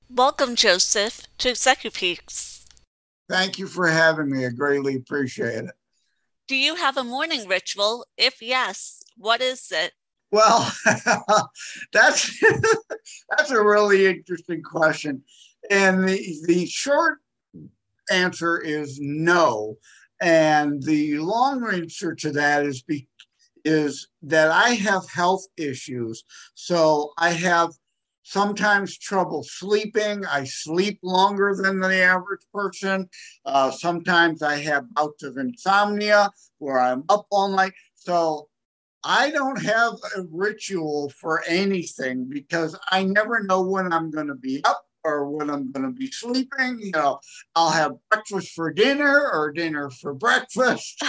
Welcome, Joseph, to Execupeaks. Thank you for having me. I greatly appreciate it. Do you have a morning ritual? If yes, what is it? Well, that's that's a really interesting question. And the short answer is no. And the long answer to that is that I have health issues. So I have sometimes trouble sleeping. I sleep longer than the average person. Sometimes I have bouts of insomnia where I'm up all night. So I don't have a ritual for anything because I never know when I'm going to be up or when I'm going to be sleeping. I'll have breakfast for dinner or dinner for breakfast.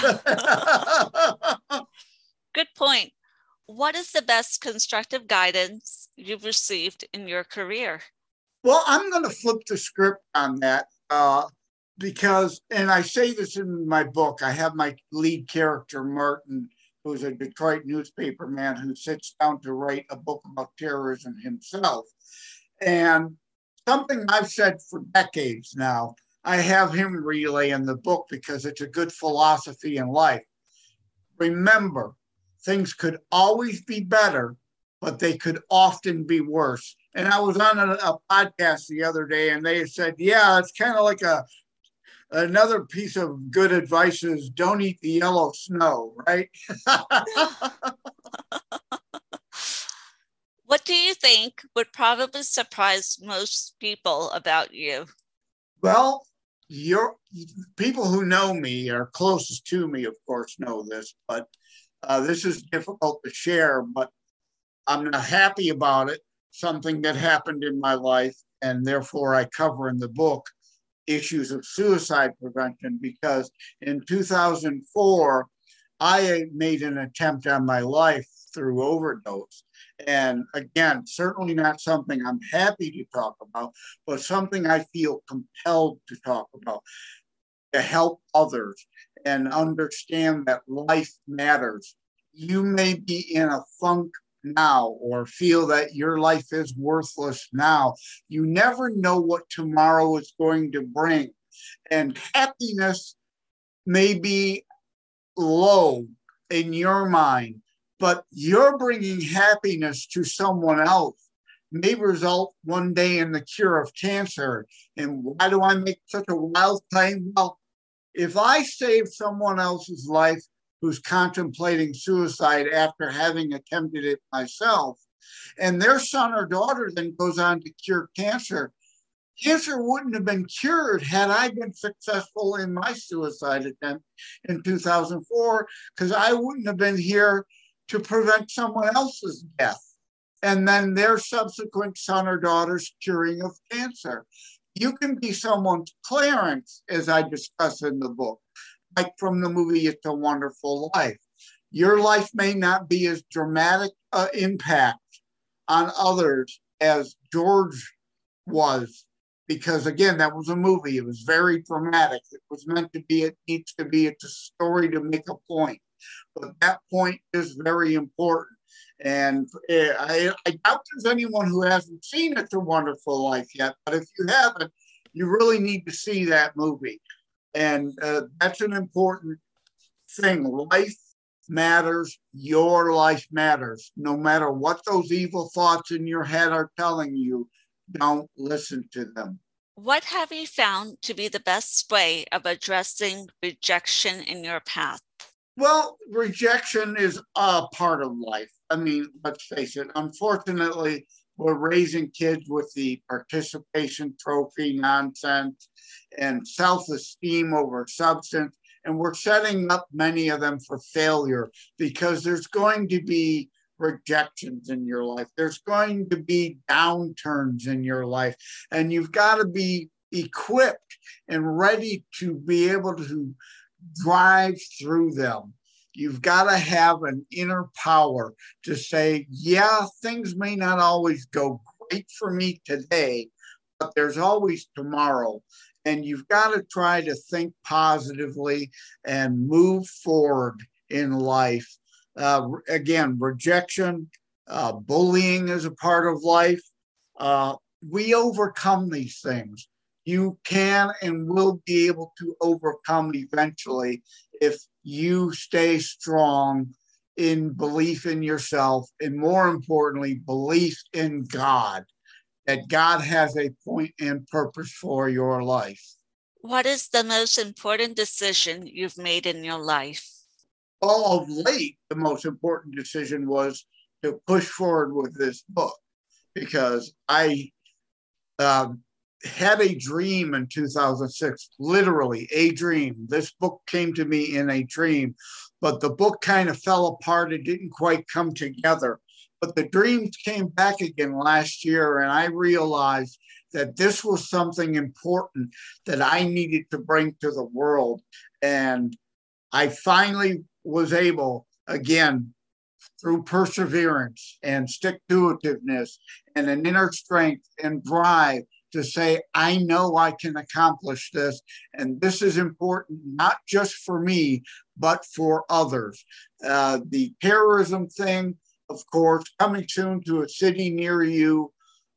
Good point. What is the best constructive guidance you've received in your career? Well, I'm going to flip the script on that because, and I say this in my book, I have my lead character, Martin, who's a Detroit newspaper man who sits down to write a book about terrorism himself. And something I've said for decades now, I have him relay in the book because it's a good philosophy in life. Remember, things could always be better, but they could often be worse. And I was on a podcast the other day, and they said, "Yeah, it's kind of like another piece of good advice is don't eat the yellow snow, right?" What do you think would probably surprise most people about you? Well, your people who know me are closest to me, of course, know this, but this is difficult to share. But I'm not happy about it. Something that happened in my life, and therefore I cover in the book issues of suicide prevention because in 2004, I made an attempt on my life through overdose. And again, certainly not something I'm happy to talk about, but something I feel compelled to talk about to help others and understand that life matters. You may be in a funk now or feel that your life is worthless now. You never know what tomorrow is going to bring. And happiness may be low in your mind, but you're bringing happiness to someone else may result one day in the cure of cancer. And why do I make such a wild claim? Well, if I save someone else's life who's contemplating suicide after having attempted it myself, and their son or daughter then goes on to cure cancer, cancer wouldn't have been cured had I been successful in my suicide attempt in 2004, because I wouldn't have been here to prevent someone else's death and then their subsequent son or daughter's curing of cancer. You can be someone's Clarence, as I discuss in the book, like from the movie It's a Wonderful Life. Your life may not be as dramatic impact on others as George was, because again, that was a movie. It was very dramatic. It was meant to be, it needs to be, it's a story to make a point. But that point is very important. And I doubt there's anyone who hasn't seen It's a Wonderful Life yet. But if you haven't, you really need to see that movie. And that's an important thing. Life matters. Your life matters. No matter what those evil thoughts in your head are telling you, don't listen to them. What have you found to be the best way of addressing rejection in your path? Well, rejection is a part of life. I mean, let's face it. Unfortunately, we're raising kids with the participation trophy nonsense and self esteem over substance. And we're setting up many of them for failure because there's going to be rejections in your life. There's going to be downturns in your life. And you've got to be equipped and ready to be able to drive through them. You've got to have an inner power to say, yeah, things may not always go great for me today, but there's always tomorrow. And you've got to try to think positively and move forward in life. Again, rejection, bullying is a part of life. we overcome these things. You can and will be able to overcome eventually if you stay strong in belief in yourself, and more importantly, belief in God, that God has a point and purpose for your life. What is the most important decision you've made in your life? All of late, the most important decision was to push forward with this book, because I had a dream in 2006, literally a dream. This book came to me in a dream, but the book kind of fell apart. It didn't quite come together. But the dreams came back again last year, and I realized that this was something important that I needed to bring to the world. And I finally was able, again, through perseverance and stick-to-itiveness and an inner strength and drive, to say, I know I can accomplish this. And this is important, not just for me, but for others. The terrorism thing, of course, coming soon to a city near you,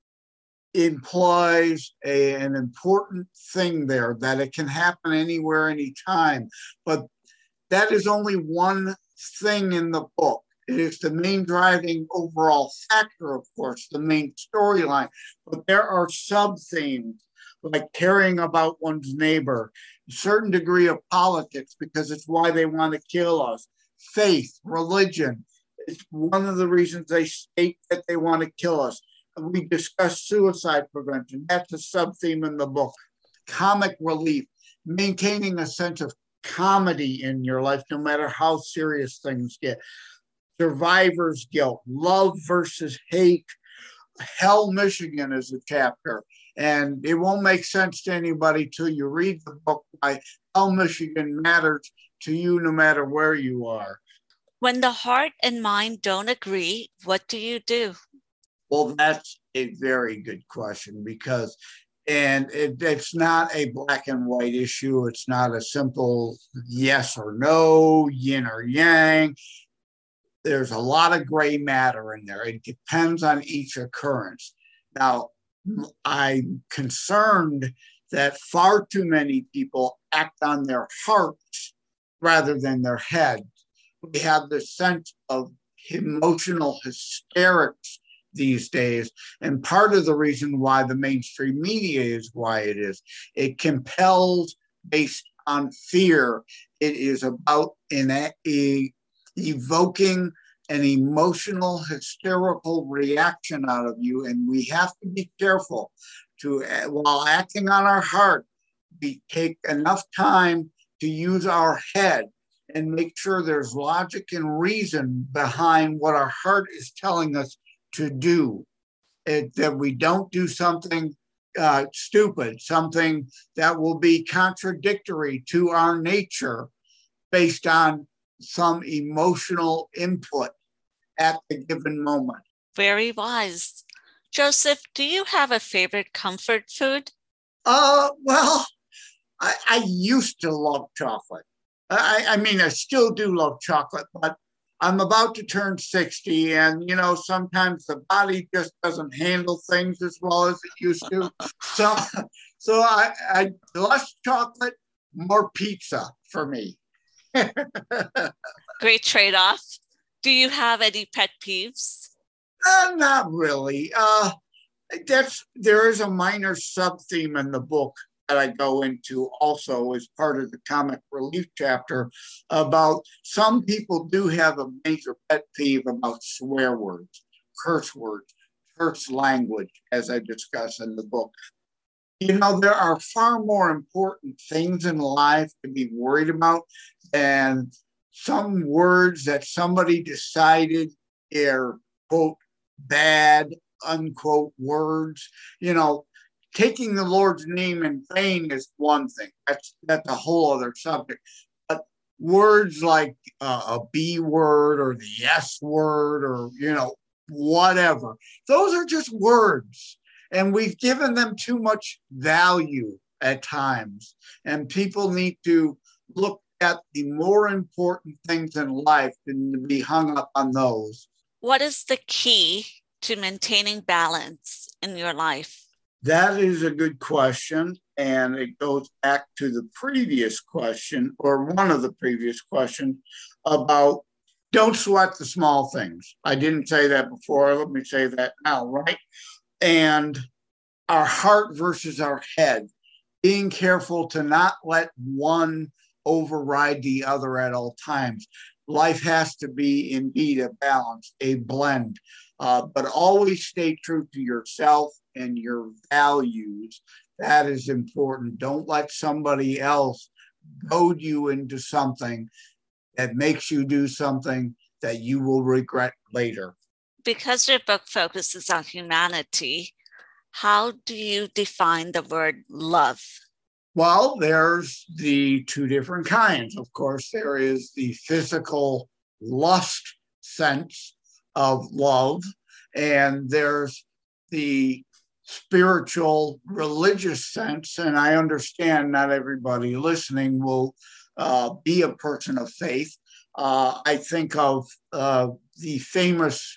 implies an important thing there, that it can happen anywhere, anytime. But that is only one thing in the book. It is the main driving overall factor, of course, the main storyline. But there are sub-themes like caring about one's neighbor, a certain degree of politics, because it's why they want to kill us, faith, religion. It's one of the reasons they state that they want to kill us. And we discuss suicide prevention. That's a sub-theme in the book. Comic relief, maintaining a sense of comedy in your life, no matter how serious things get. Survivor's guilt, love versus hate. Hell, Michigan is a chapter, and it won't make sense to anybody till you read the book why Hell, Michigan matters to you no matter where you are. When the heart and mind don't agree, what do you do? Well, that's a very good question, because it's not a black and white issue. It's not a simple yes or no, yin or yang. There's a lot of gray matter in there. It depends on each occurrence. Now, I'm concerned that far too many people act on their hearts rather than their head. We have this sense of emotional hysterics these days. And part of the reason why the mainstream media is why it is. It compels based on fear. It is about evoking an emotional, hysterical reaction out of you. And we have to be careful to, while acting on our heart, we take enough time to use our head and make sure there's logic and reason behind what our heart is telling us to do. That we don't do something stupid, something that will be contradictory to our nature based on some emotional input at the given moment. Very wise. Joseph, do you have a favorite comfort food? Well, I used to love chocolate. I mean, I still do love chocolate, but I'm about to turn 60, and, you know, sometimes the body just doesn't handle things as well as it used to. So I less chocolate, more pizza for me. Great trade-off. Do you have any pet peeves? Not really. There is a minor sub-theme in the book that I go into also as part of the comic relief chapter about some people do have a major pet peeve about swear words, curse language, as I discuss in the book. You know, there are far more important things in life to be worried about than some words that somebody decided are, quote, bad, unquote, words. You know, taking the Lord's name in vain is one thing. That's a whole other subject. But words like a B word or the S word or, you know, whatever, those are just words. And we've given them too much value at times. And people need to look at the more important things in life than to be hung up on those. What is the key to maintaining balance in your life? That is a good question. And it goes back to the previous question, or one of the previous questions, about don't sweat the small things. I didn't say that before. Let me say that now, right? And our heart versus our head, being careful to not let one override the other at all times. Life has to be indeed a balance, a blend, but always stay true to yourself and your values. That is important. Don't let somebody else goad you into something that makes you do something that you will regret later. Because your book focuses on humanity, how do you define the word love? Well, there's the two different kinds. Of course, there is the physical lust sense of love, and there's the spiritual religious sense. And I understand not everybody listening will be a person of faith. I think of the famous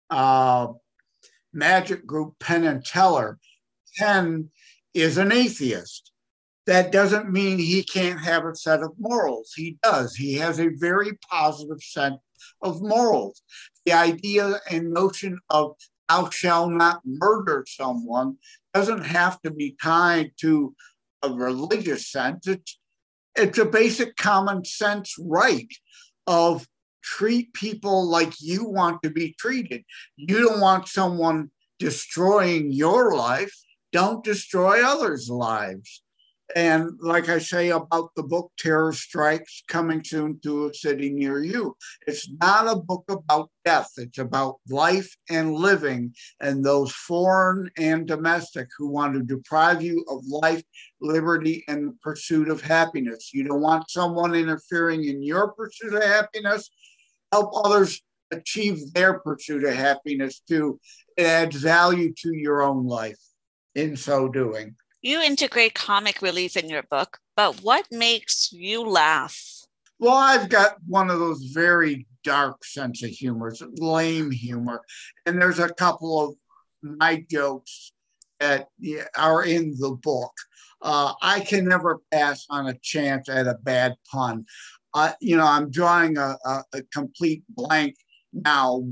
magic group Penn and Teller. Penn is an atheist. That doesn't mean he can't have a set of morals. He does. He has a very positive set of morals. The idea and notion of thou shalt not murder someone doesn't have to be tied to a religious sense. It's a basic common sense right of treat people like you want to be treated. You don't want someone destroying your life. Don't destroy others' lives. And like I say about the book Terror Strikes, coming soon to a city near you, it's not a book about death. It's about life and living, and those foreign and domestic who want to deprive you of life, liberty, and the pursuit of happiness. You don't want someone interfering in your pursuit of happiness. Help others achieve their pursuit of happiness too. It adds value to your own life in so doing. You integrate comic relief in your book, but what makes you laugh? Well, I've got one of those very dark sense of humor, it's lame humor. And there's a couple of my jokes that are in the book. I can never pass on a chance at a bad pun. I'm drawing a complete blank now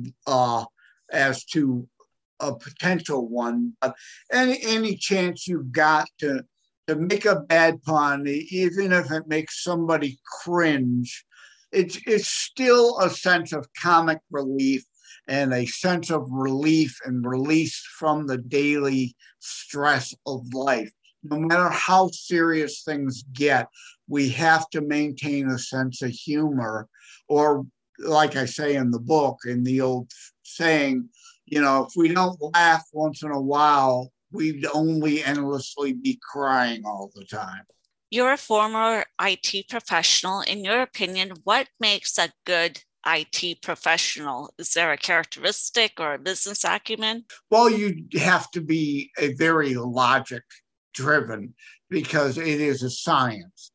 as to a potential one, but any chance you've got to make a bad pun, even if it makes somebody cringe, it's still a sense of comic relief and a sense of relief and release from the daily stress of life. No matter how serious things get, we have to maintain a sense of humor, or like I say in the book, in the old saying, if we don't laugh once in a while, we'd only endlessly be crying all the time. You're a former IT professional. In your opinion, what makes a good IT professional? Is there a characteristic or a business acumen? Well, you have to be a very logic driven because it is a science.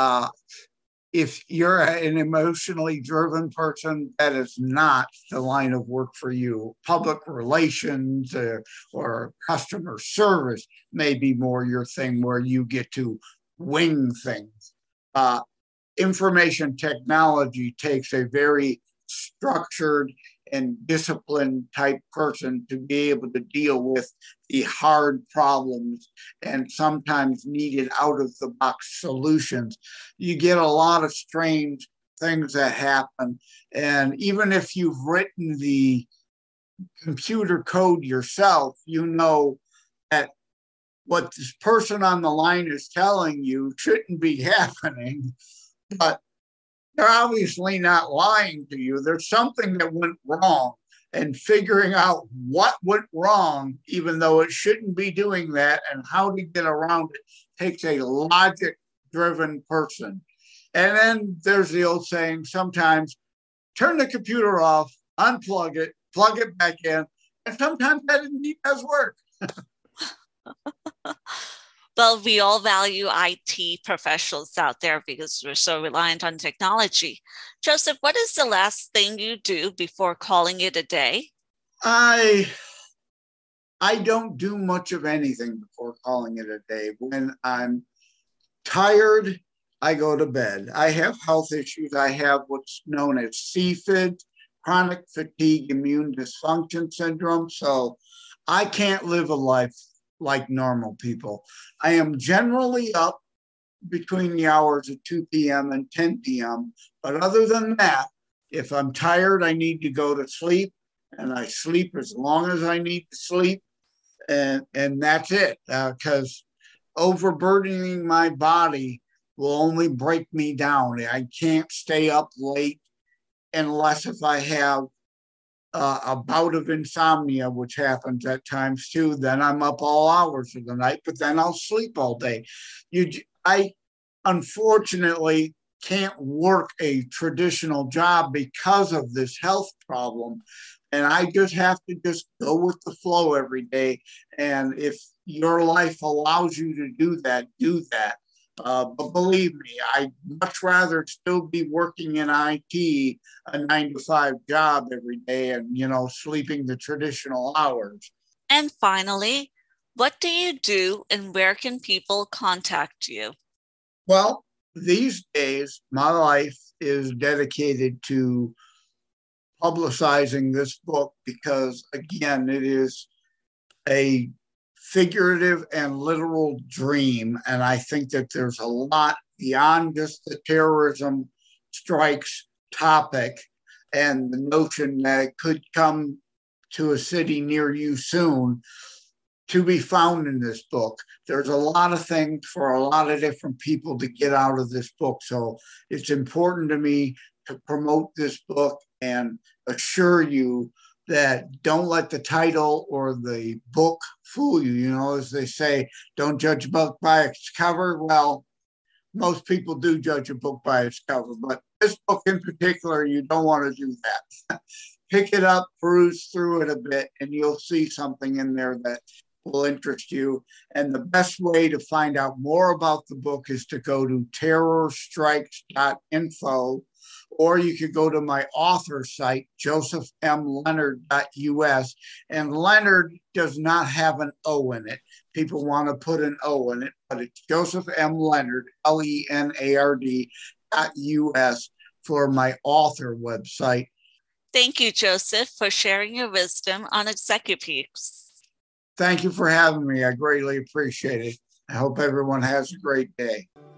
If you're an emotionally driven person, that is not the line of work for you. Public relations or customer service may be more your thing, where you get to wing things. Information technology takes a very structured and disciplined type person to be able to deal with the hard problems and sometimes needed out of the box solutions. You get a lot of strange things that happen. And even if you've written the computer code yourself, you know that what this person on the line is telling you shouldn't be happening, but they're obviously not lying to you. There's something that went wrong, and figuring out what went wrong, even though it shouldn't be doing that, and how to get around it takes a logic-driven person. And then there's the old saying, sometimes turn the computer off, unplug it, plug it back in, and sometimes that indeed does work. Well, we all value IT professionals out there because we're so reliant on technology. Joseph, what is the last thing you do before calling it a day? I I don't do much of anything before calling it a day. When I'm tired, I go to bed. I have health issues. I have what's known as CFID, chronic fatigue immune dysfunction syndrome. So I can't live a life like normal people. I am generally up between the hours of 2 p.m. and 10 p.m. But other than that, if I'm tired, I need to go to sleep, and I sleep as long as I need to sleep, and that's it. Because overburdening my body will only break me down. I can't stay up late unless if I have a bout of insomnia, which happens at times too. Then I'm up all hours of the night, but then I'll sleep all day. I unfortunately can't work a traditional job because of this health problem. And I just have to just go with the flow every day. And if your life allows you to do that, do that. But believe me, I'd much rather still be working in IT, a 9 to 5 job every day, and, sleeping the traditional hours. And finally, what do you do and where can people contact you? Well, these days, my life is dedicated to publicizing this book because, again, it is a figurative and literal dream. And I think that there's a lot beyond just the terrorism strikes topic and the notion that it could come to a city near you soon to be found in this book. There's a lot of things for a lot of different people to get out of this book. So it's important to me to promote this book and assure you that don't let the title or the book fool you. As they say, don't judge a book by its cover. Well, most people do judge a book by its cover, but this book in particular, you don't want to do that. Pick it up, peruse through it a bit, and you'll see something in there that will interest you. And the best way to find out more about the book is to go to terrorstrikes.info, or you could go to my author site, josephmleonard.us. And Leonard does not have an O in it. People want to put an O in it, but it's Joseph M. Leonard, LENARD.us for my author website. Thank you, Joseph, for sharing your wisdom on Execupeaks. Thank you for having me. I greatly appreciate it. I hope everyone has a great day.